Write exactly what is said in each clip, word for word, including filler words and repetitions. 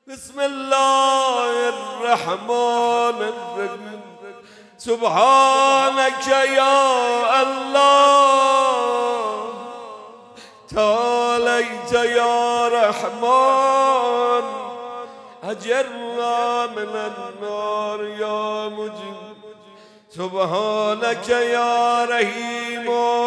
بسم الله الرحمن الرحيم. سبحانك يا الله، تعاليت يا رحمن، أجرنا من النار يا مجيب. سبحانك يا رحيم،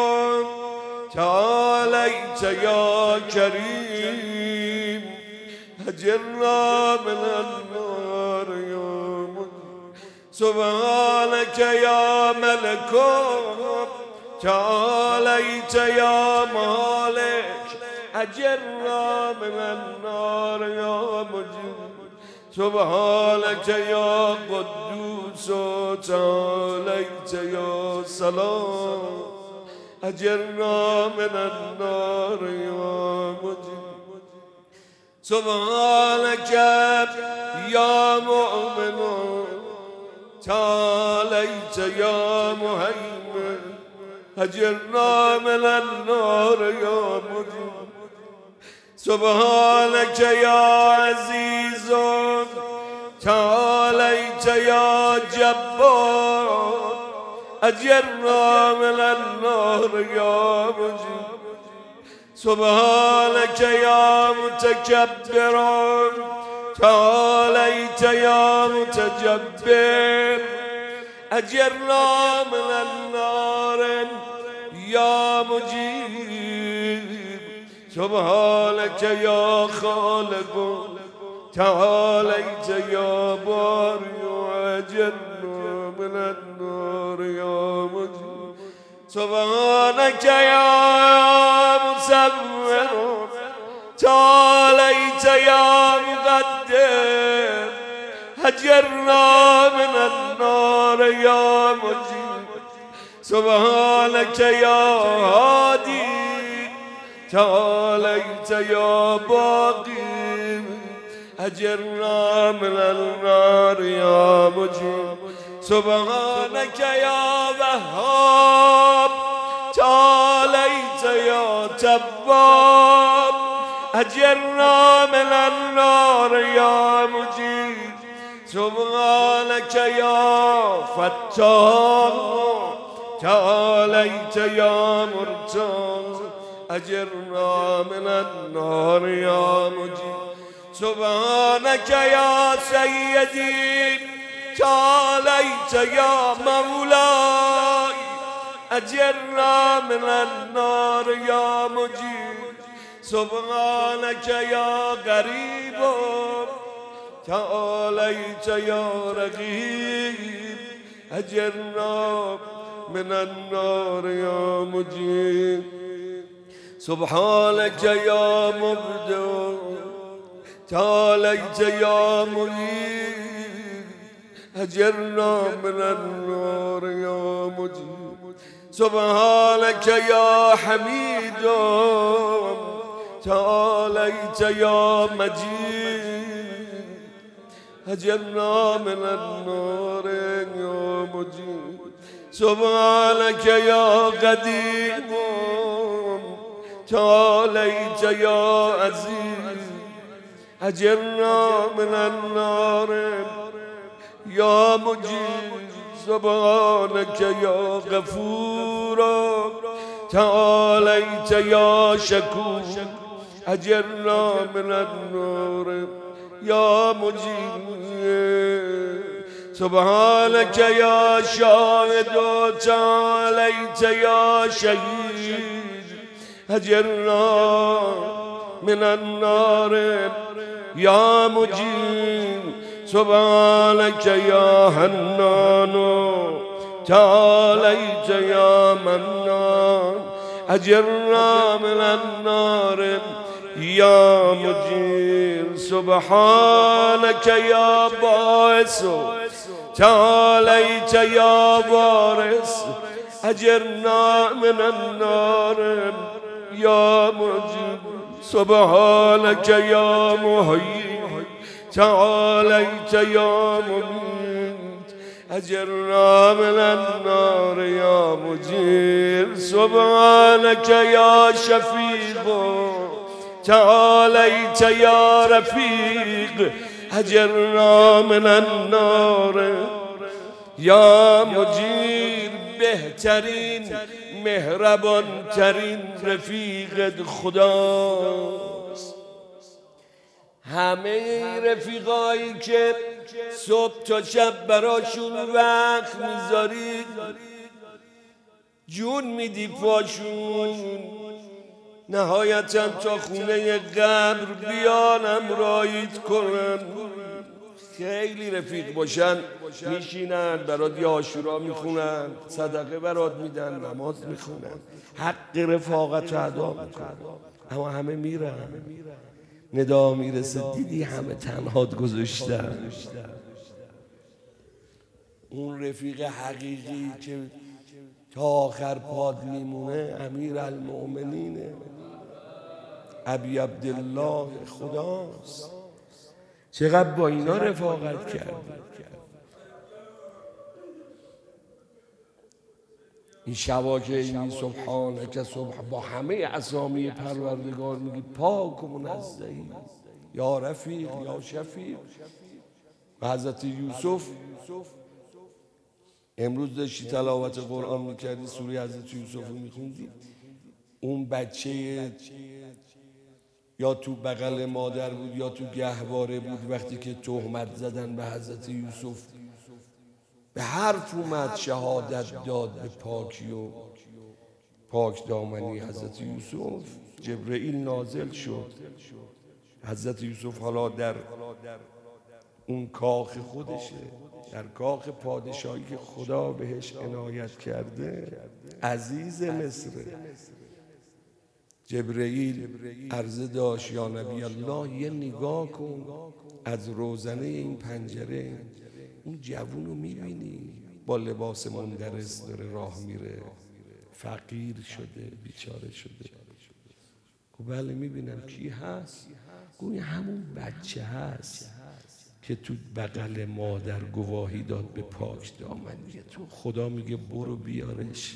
تعاليت يا كريم، أجرنا من النار يا مجيب. سبحانك يا ملك، تعاليت يا مالك، أجرنا من النار يا مجيب. سبحانك يا قدوس، تعاليت يا سلام، أجرنا من النار يا مجيب. سبحانك يا مؤمن، تعاليت يا مهيمن، أجرنا من النار يا مجيب. سبحانك يا عزيز، تعاليت يا جبار، أجرنا من النار يا مجيب. سبحانك يا متكبر، تعاليت يا متجبر، أجرنا من النار يا مجيب. سبحانك يا خالق، تعاليت يا باري، أجرنا من النار يا مجيب. سبحانك يا مصور، تعاليت يا مقدر، أجرنا من النار يا مجيب. سبحانك يا هادي، تعاليت يا باقي، أجرنا من النار يا مجيب. سبحانك يا وهاب، تعاليت يا تواب، أجرنا من النار يا مجيب. سبحانك يا فتاح، تعاليت يا مرتاح، أجرنا من النار يا مجيب. سبحانك يا سيدي، تعاليت يا مولاي، أجرنا من النار يا مجيب. سبحانك يا غريب، تعاليت يا رقيب، أجرنا من النار يا مجيب. سبحانك يا مبدع، تعاليت يا مجيب، أجرنا من النار يا مجيب. سبحانك يا حميد، تعاليت يا مجيد، أجرنا من النار يا مجيب. سبحانك يا قديم، تعاليت يا عزيز، أجرنا من النار يا مجيب. سبحانك يا غفور، تعاليت يا شكور، أجرنا من النار يا مجيب. سبحانك يا شاهد، تعاليت يا شهيد، أجرنا من النار يا مجيب. سبحانك يا حنان، تعاليت يا منان، أجرنا من النار يا مجيب. سبحانك يا باعث، تعاليت يا وارث، أجرنا من النار يا مجيب. سبحانك يا محيي، تعاليت يا مميت، أجرنا من النار يا مجيب. سبحانك يا شفيق، تعالیت یا رفیق اجرنا من النار. یا مجیر بهترین مهربان ترین رفیقت خداست. همه رفیقایی که صبح تا شب براشون وقت میذاری، جون میدی پاشون، نهایتا تا خونه قبر بیان همراهیت کنن. خیلی رفیق باشن، میشینن برات یه عاشورا میخونن، صدقه برات میدن، نماز میخونن، حق رفاقت رو ادا میکنن. اما همه میرن، ندا میرسه دیدی همه تنهات گذاشتن. اون رفیق حقیقی که تا آخر پاد میمونه امیر المؤمنینه، ابی عبدالله خداست. چقدر با اینا رفاقت کرد. این شبا که این سبحانک صبح با همه اسامی پروردگار میگی پاک و منزهی یا رفیق یا شفیق. و حضرت یوسف امروز داشتی تلاوت قرآن میکردی، سوره حضرت یوسف رو میخوندی، اون بچه یا تو بغل مادر بود یا تو گهواره بود، وقتی که تهمت زدن به حضرت یوسف به حرف اومد شهادت داد به پاکی و پاک دامنی حضرت یوسف. جبرئیل نازل شد. حضرت یوسف حالا در اون کاخ خودشه، در کاخ پادشاهی که خدا بهش عنایت کرده، عزیز مصر. جبرئیل عرضه داشت یا نبی الله یه نگاه کن از روزنه این پنجره، اون جوون رو میبینی با لباس مندرس داره راه میره، فقیر شده، بیچاره شده. خب بله میبینم کی هست؟ گوی همون بچه هست که تو بغل مادر گواهی داد به پاک دامنی تو. خدا میگه برو بیارش،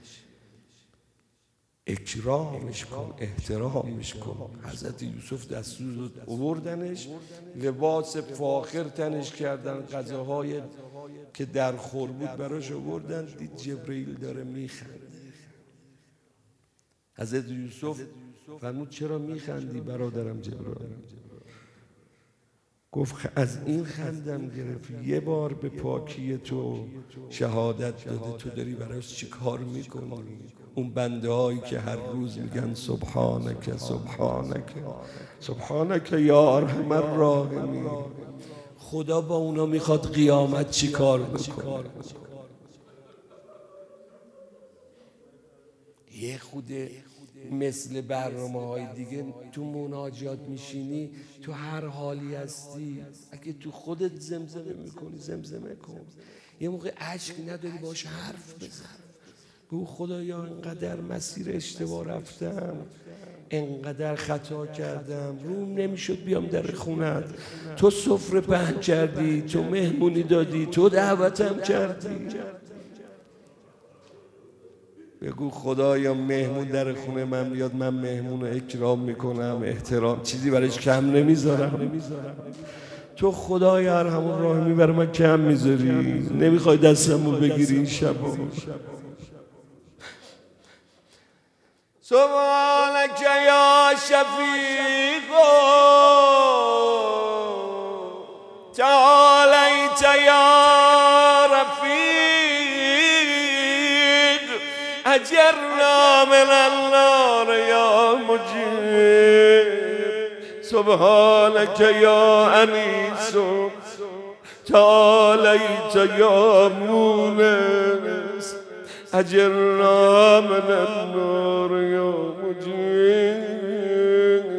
اکرامش کن، احترامش کن. حضرت یوسف دستور داد آوردنش، لباس فاخر تنش کردن، غذاهای که در خور بود براش آوردن. دید جبرئیل داره میخنده. حضرت یوسف فرمود چرا میخندی برادرم جبرئیل؟ گفت از این خندم گرفت، یه بار به پاکی تو شهادت داده، تو داری براش چی کار میکنی؟ اون بنده هایی که هر روز میگن سبحانک سبحانک سبحانک یا ارحم الراحمین، خدا با اونا میخواد قیامت چی کار بکنه؟ یه خود مثل برنامه های دیگه تو مناجات میشینی، تو هر حالی هستی، اگه تو خودت زمزمه میکنی زمزمه کن. یه موقع اشک نداری باش حرف بزن، بگو خدایا انقدر مسیر اشتباه رفتم، انقدر خطا کردم، روم نمیشد بیام در خونت، تو سفره پهن کردی، تو مهمونی دادی، تو دعوتم کردی. بگو خدایا مهمون در خونه من بیاد، من مهمون رو اکرام میکنم، احترام، چیزی برایش کم نمیذارم. تو خدایا ارحم الراحمین برای من کم میذاری، نمیخوای دستمو بگیری این شبا. سبحانک یا شفیق تعالیت یا رفیق اجرنا من النار یا مجیب. سبحانک یا انیس تعالیت یا مونس اجرنا من النار یا مجیب.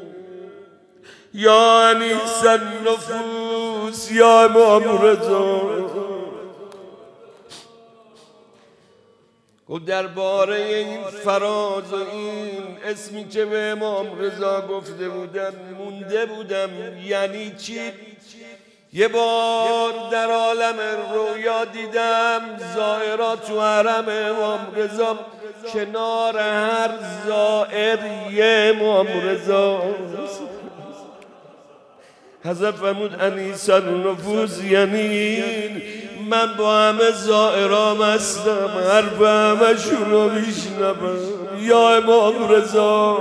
یا انیس النفوس یا امام رضا. و درباره این فراز و این اسمی که به امام رضا گفته بودن مونده بودم، یعنی چی؟ یه بار در عالم رویا دیدم زائرات تو حرم امام رضا کنار هر زائر یه امام رضا. حضرت فرمود انیس النفوس یعنی من با همه زائرام هستم، حرف همه شون رو میشنوم یا امام رضا.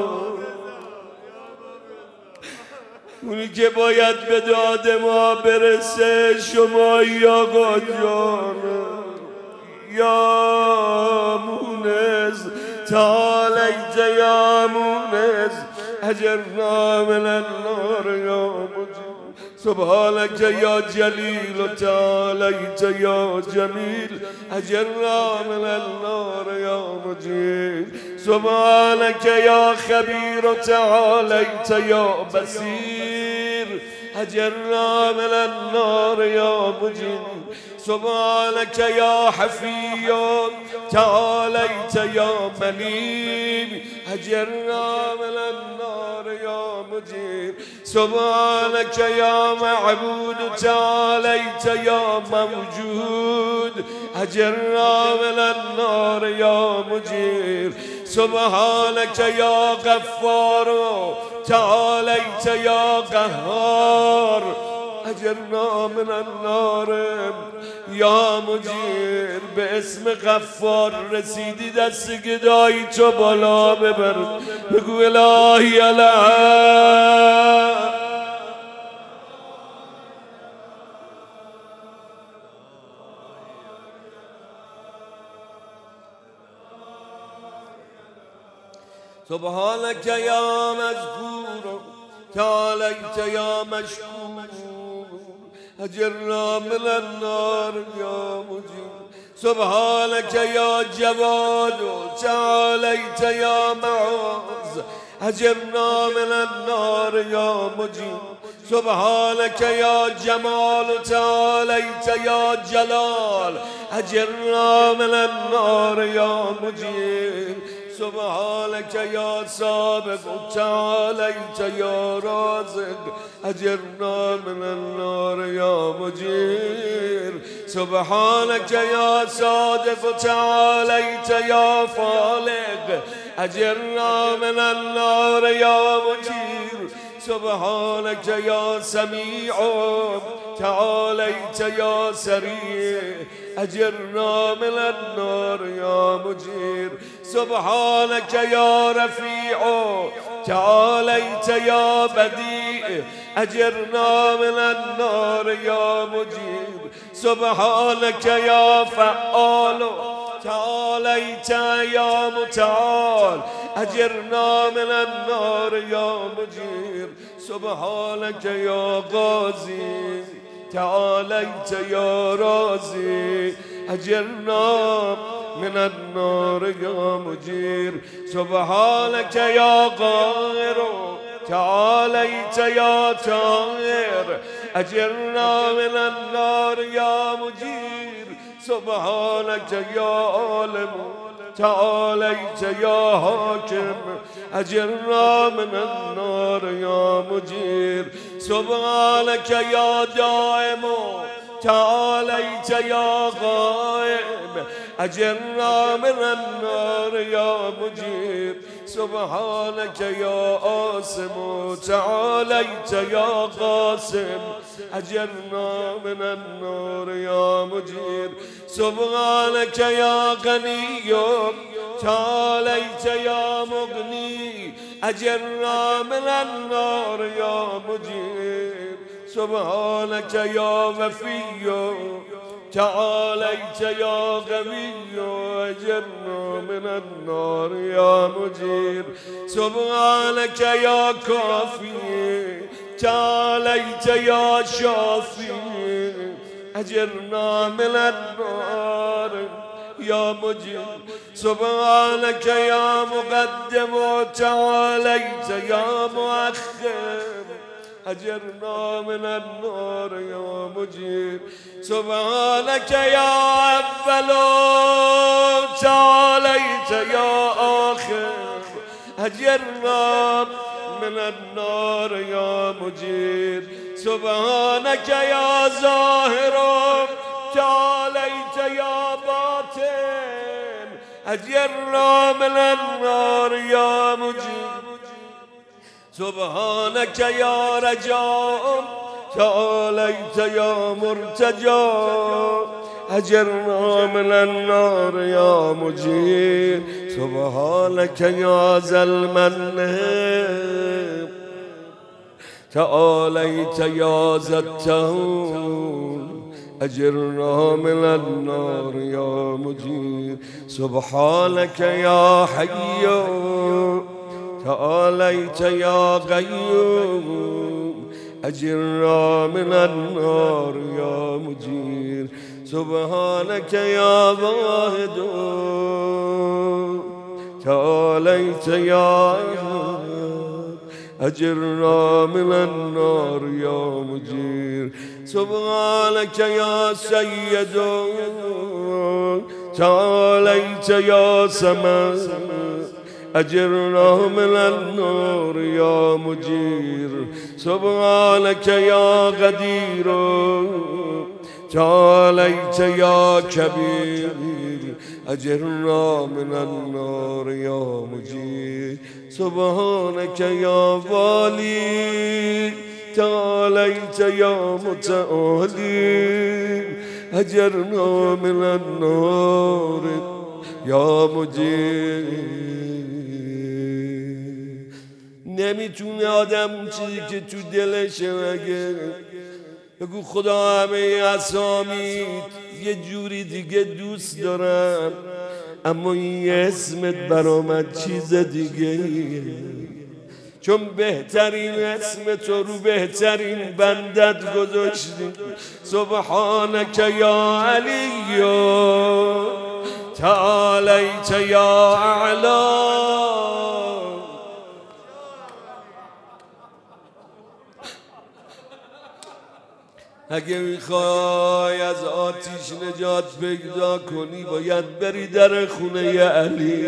اونی که باید به داد ما برسه شما یا آقا جان یا مونس تعالیت یا مونس اجرنا من النار یا مجید سبحانك یا جلیل و تعالیت یا جمیل اجرنا من النار یا مجید سبحانك یا خبیر و تعالیت یا بصیر اجرنا من النار یا مجید سبحانك یا حفی تعالیت یا ملیم اجرنا من النار یا مجید سبحانك یا معبود تعالیت یا موجود اجرنا من النار یا مجید سبحانك یا غفار تعالیت یا قهار اجرنا من النار یا مجیر. به اسم غفار رسیدی دست گدایی تو بالا ببر بگو الهی الان سبحانك یا مذکور تعالیت یا مشکور اجرنا من النار یا مجید سبحانك یا جواد تعالیت یا معاذ اجرنا من النار یا مجید سبحانك یا جمال تعالیت یا جلال اجرنا من النار یا مجید سبحانك یا سابق تعالیت یا رازق اجرنا من النار یا مجیر سبحانك یا صادق تعالیت یا فالق اجرنا من النار یا مجیر سبحانك یا سمیع تعالیت یا سریع اجرنا من النار یا مجیر سبحانك یا رفیع تعالیت یا بدیع اجرنا من النار یا مجیر سبحانك یا فعال تعالیت یا متعال اجرنا من النار یا مجیر سبحانك یا غازی تعالیت یا رازی اجرنا من النار یا مجیر سبحانك یا قاهر تعالیت یا طاهر اجرنا من النار یا مجیر سبحانك یا عالم تعالیت یا حاکم اجرنا من النار یا مجیر سبحانك یا دائم تعالیت یا غائب اجرنا من النار یا مجیر سبحانك یا عاصم تعالیت یا قاسم اجرنا من النار یا مجیر سبحانك یا غنی تعالیت یا مغنی اجرنا من النار یا مجیر سبحانك یا وفی تعالیت یا قوی اجرنا من النار یا مجیر سبحانك یا کافی تعالیت یا شافی اجرنا من النار یا مجیر سبحانك یا مقدم تعالیت یا مؤخر اجرنا من النار یا مجیر سبحانك یا اول تعالیت یا آخر اجرنا من النار یا مجیر سبحانك یا ظاهر تعالیت یا باطن أجرنا من النار يا مجيب سبحانك يا رجاء تعاليت يا مرتجى أجرنا من النار يا مجيب سبحانك يا ذا المن تعاليت يا ذا التهون أجرنا من النار يا مجيب سبحانك يا حي تعاليت يا قيوم أجرنا من النار يا مجير سبحانك يا واحد تعاليت يا أجرنا من النار يا مجير سبحانك يا سيد تعاليت يا سماء أجرنا من النار يا مجير سبحانك يا قدير تعاليت يا كبير أجرنا من النار يا مجير سبحانك يا والي تعاليت يا متعالي أجرنا من النار يا مجير. نمیتونه آدم چیزی که تو دلشه بگه بگو خدا همه اسامیت یه جوری دیگه دوست دارم اما این اسمت برآمد چیز دیگه چون بهترین اسم تو رو بهترین بندت گذاشتی سبحانك یا علی تعالیت یا اعلی اگه میخوای از آتیش نجات پیدا کنی باید بری در خونه علی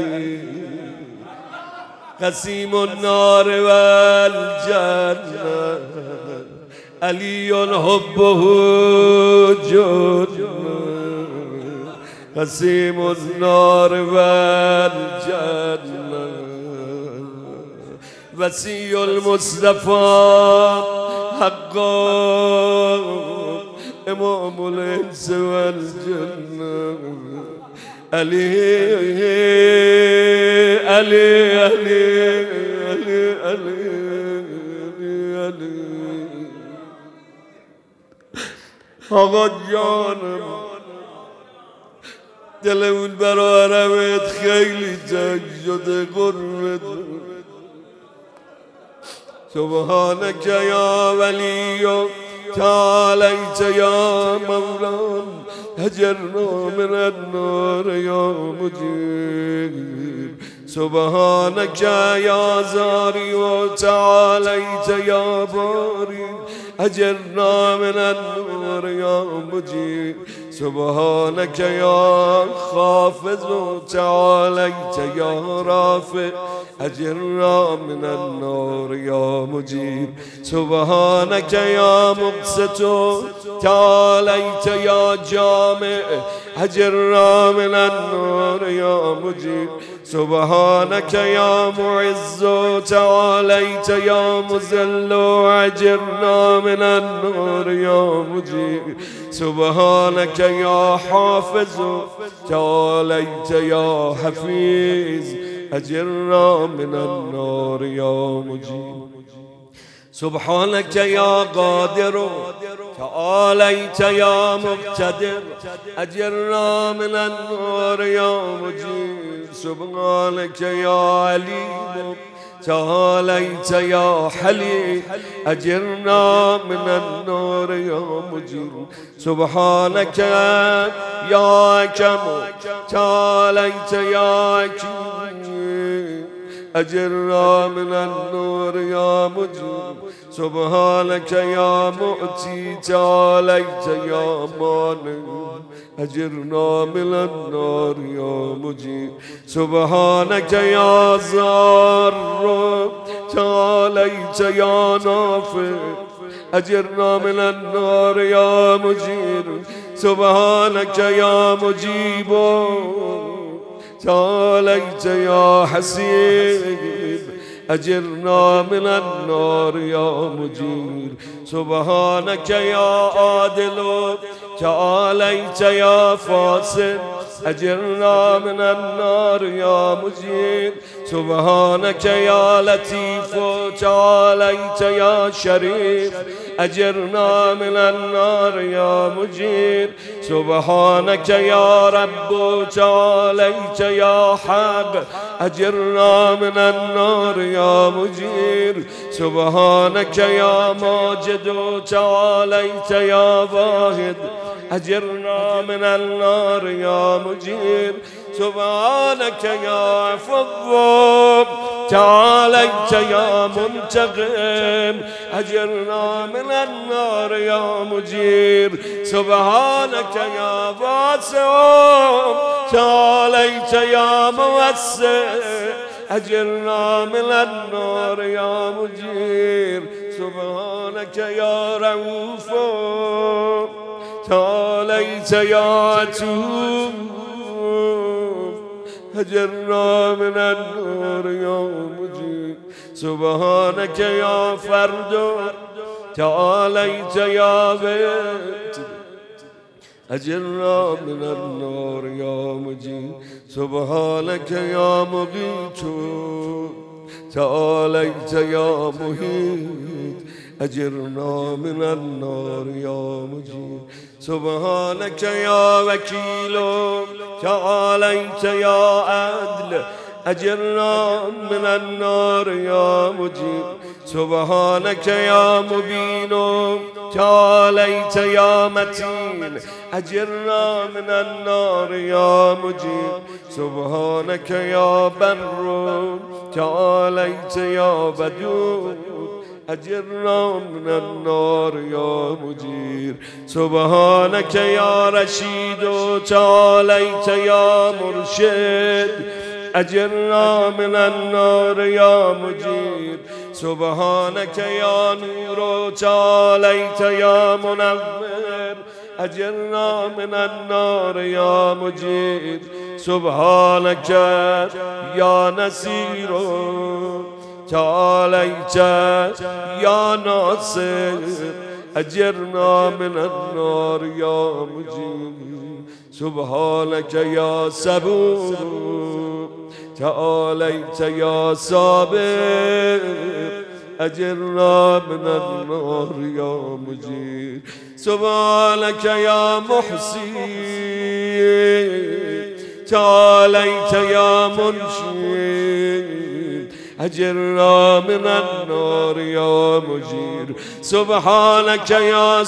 قسیم النار و الجنه علی حبه جنه قسیم النار و الجنه وسیع المصطفى حقا امام الانس والجنه علی علی علی علی علی علی آقا جانم دل اون برا عربت خیلی تنگ شده قربت سبحانك يا ولي تعاليت يا مولان هجرنا من النار يا مجيب سبحانك يا زاري وتعاليت يا باري هجرنا من النار يا مجيب سبحانك يا خافز تعاليت يا رافع أجرنا من النار يا مجيب سبحانك يا مقسط تعاليت يا جامع أجرنا من النار يا مجيب سبحانك يا معز تعاليت يا مذل أجرنا من النار يا مجيب سبحانك يا حافظ تعاليت يا حفيظ أجرنا من النار يا مجيب سبحانك يا قادر تعاليت يا مقتدر أجرنا من النار يا مجيب سبحانك يا عليم تعاليت يا حليم أجرنا من النار يا مجيب سبحانك يا حكم تعاليت يا حكيم أجرنا من النار يا مجيب سبحانك يا مؤتي تعاليت يا مانع أجرنا من النار يا مجيب سبحانك يا زار تعاليت يا نافع أجرنا من النار يا مجيب سبحانك يا مجيب تعاليت يا حسيب أجرنا من النار يا مجير سبحانك يا عادل تعاليت يا فاسد أجرنا من النار يا مجير سبحانك يا لطيف تعاليت يا شريف أجرنا من النار يا مجير سبحانك يا رب تعاليت يا حق أجرنا من النار يا مجير سبحانك يا ماجد تعاليت يا واحد أجرنا من النار يا مجير سبحانك يا عفو تعاليت يا منتقم أجرنا من النار يا مجير سبحانك يا واسع تعاليت يا موسع أجرنا من النار يا مجير سبحانك يا رؤوف تعاليت يا عتوب أجرنا من النار يا مجير سبحانك يا فرد تعاليت يا بيت أجرنا من النار يا مجير سبحانك يا مغيث تعاليت يا مهيت أجرنا من النار يا مجير سبحانك يا وكيل تعاليت يا عدل أجرنا من النار يا مجير سبحانك يا مبين تعاليت يا متين أجرنا من النار يا مجير سبحانك يا بر تعاليت يا بدور أجرنا من النار يا مجير سبحانك يا رشيد تعاليت يا مرشد أجرنا من النار يا مجير سبحانك يا نور تعاليت يا منور أجرنا من النار يا مجير سبحانك يا نصير تعاليت يا ناصر أجرنا من النار يا مجير سبحانك يا صبور تعاليت يا صابر أجرنا من النار يا مجير سبحانك يا محسن تعاليت يا منشي أجرنا من النار يا مجير سبحانك يا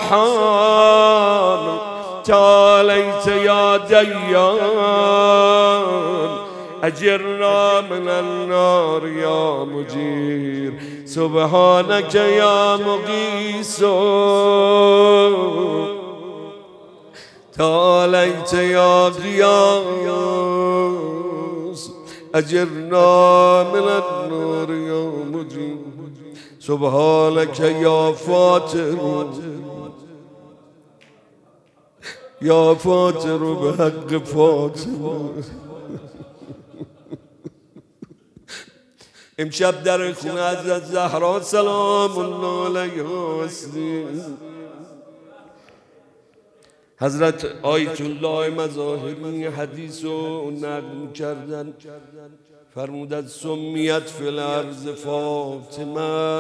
سبحان تعاليت يا ديان أجرنا من النار يا مجير سبحانك يا مغيث تعاليت يا غياث أجرنا من النار يا مجير سبحانك يا فاتر يا فاتر بحق فاطمة امشب در خونه حضرت زهرا سلام الله علیها هستیم. حضرت آیت الله مظاهری حدیث رو نقل کردن، فرمودند سمیت فی الارض فاطمه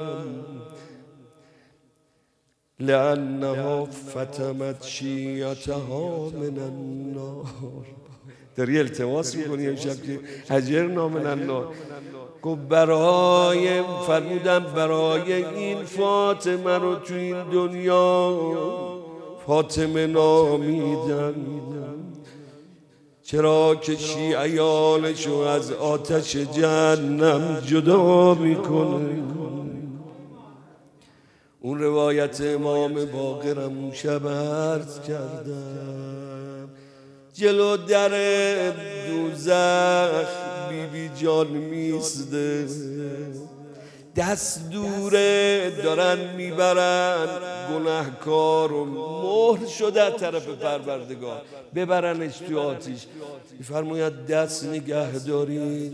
لانها فتمت شیعتها من النار. داری التماس میکنی امشب که اجرنا من النار. گفت برای فرمودن برای این فاطمه رو تو این دنیا فاطمه نامیدن، چرا که شیعیانشو از آتش جهنم جدا میکنه. اون روایت امام باقرم اون شب عرض کردم، جلو در دوزخ بی بی جان میسته، دست دوره دارن میبرن گناهکار و مهر شده از طرف پروردگار، ببرنش تو آتیش. میفرماید دست نگه دارید،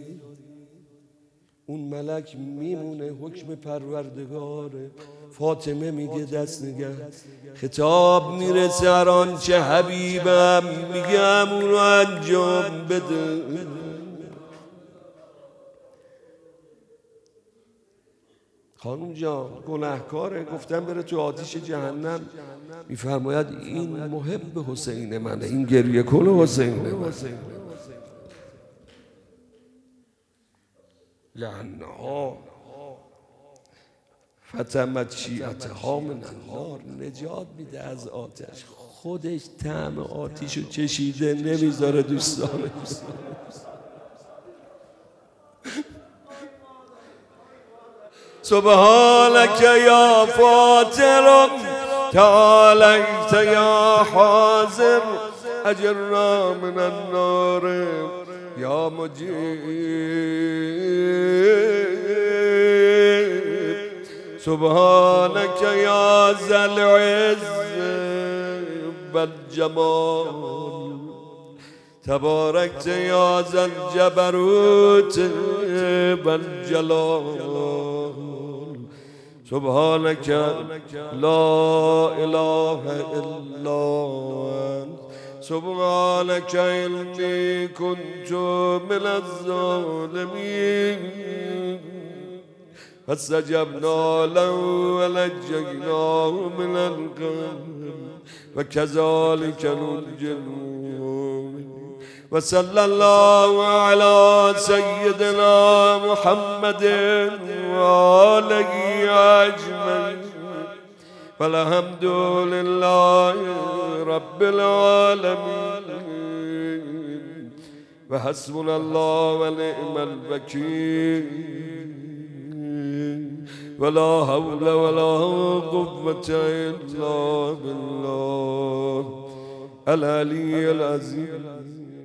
اون ملک میمونه، حکم پروردگاره. فاطمه میگه دست نگه. خطاب میرسه هر آنچه حبیبم میگم اونو انجام بده. خانم جان گناهکاره، گفتم بره تو آتیش جهنم. میفرماید این محب حسین منه، این گریه کن حسین منه. لعنها فتمت شیعتها من النار، نجات میده از آتش، خودش طعم آتیشو چشیده نمیذاره دوستانه. سبحانك یا فاطر تعالیت یا حاضر اجرنا من النار یا مجیب. سبحانك یا ذا العز والجمال تباركت یا ذا الجبروت والجلال. سبحانك لا اله الا انت سبحانك إني كنت من الظالمين. فاستجبنا له ونجيناه من الغم وكذلك ننجي المؤمنين. وصلى الله على سيدنا محمد وآله أجمعين والحمد لله رب العالمين. وحسبنا الله ونعم الوكيل ولا حول ولا قوة إلا بالله العلي العظيم.